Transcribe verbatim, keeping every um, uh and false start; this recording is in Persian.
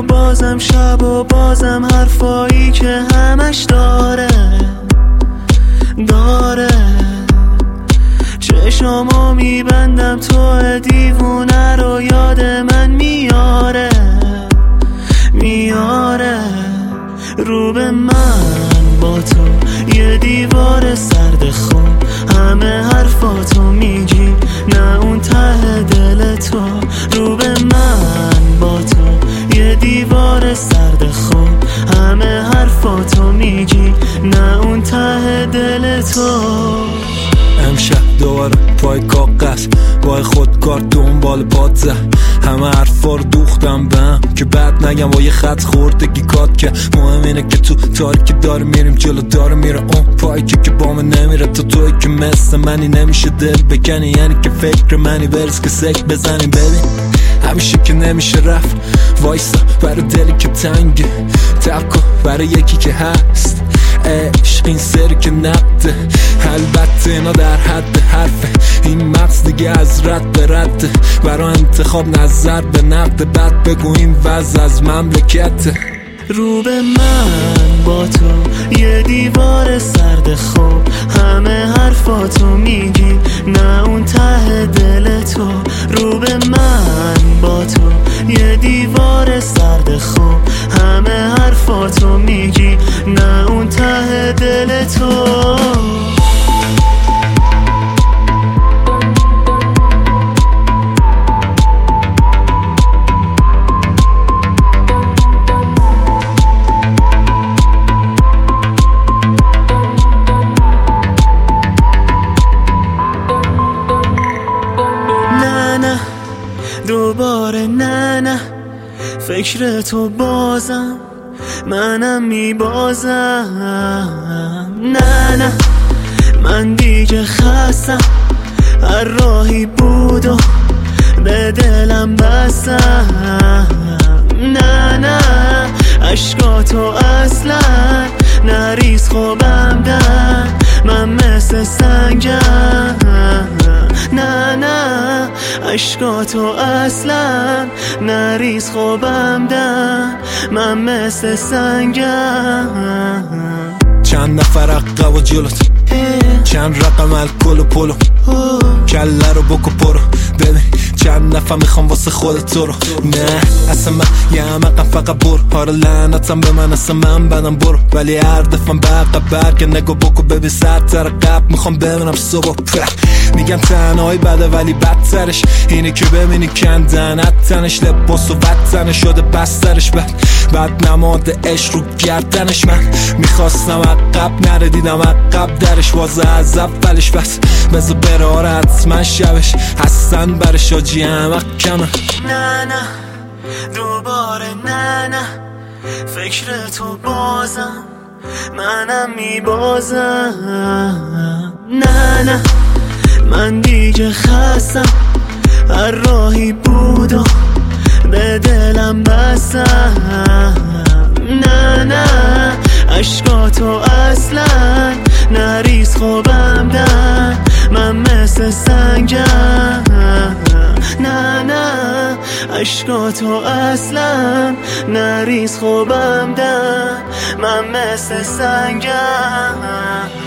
بازم شب و بازم حرفایی که همش داره داره چشامو میبندم تو دیوونه رو یاد من میاره میاره رو به من با تو یه دیوار سرد خون همه حرفاتو میگی نه اون ته دل تو رو به من با تو یه دیوار سرد خون همه حرفاتو میگی نه اون ته دل تو امشب دوباره پای کاغذ با خودکار دنبال پات زد همه حرفا رو دوختم بهم که بعد نگم با یه خط خوردگی کات که مهم اینه که تو تاریکی داره میریم جلو داره میره اون پایی که که با من نمیره تا توی که مثل منی نمیشه دل بکنی یعنی که فکر منی برس که سک بزنیم ببین همیشه که نمیشه رفت وایسا برای دلی که تنگه تکو برای یکی که هست عشق این سری که نقده البته اینا در حد حرفه این مغز دیگه از رد به رده برای انتخاب نظر به نقد بعد بگو این وضع از مملکته رو به من با تو یه دیوار سرد خوب همه حرفاتو میگی نه اون ته دل تو رو به من با تو یه دیوار سرد خوب همه حرفاتو میگی نه اون ته دل تو دوباره نه نه فکر تو بازم منم میبازم نه نه من دیگه خستم هر راهی بود و به دلم بستم نه نه عشقاتو اصلا نریز خوبم در من مثل سنگم نه نه عشقاتو اصلا نریز خوبم در من مثل سنگم چند نفر عقب و جلوت چند رقم الکل و پلو کله رو بکو پرو ببین چند نفر میخوام واسه خودت تو رو نه اصلا من یه همقم فقط برو آره لعنتم به من اصلا من بدم برو ولی هر دفعه بقیه برگه نگو بکو ببین سر تر قبل میخوام ببینم صبح میگم تنهایی بده ولی بدترش اینه که ببینی کندنت تنش لباس و وطنش شده بسترش بد بعد نماد عشق رو گردنش من میخواستم عقب نره دیدم عقب درش وازه از اولش بس بذار براره حتما شبش هستن برش آجی همه کمه نه نه دوباره نه نه فکر تو بازم منم میبازم نه نه من دیگه خستم هر راهی بود و به دلم بستم نه نه عشقاتو اصلا نریز خوبم در من مثل سنگم نه نه عشقاتو اصلا نریز خوبم در من مثل سنگم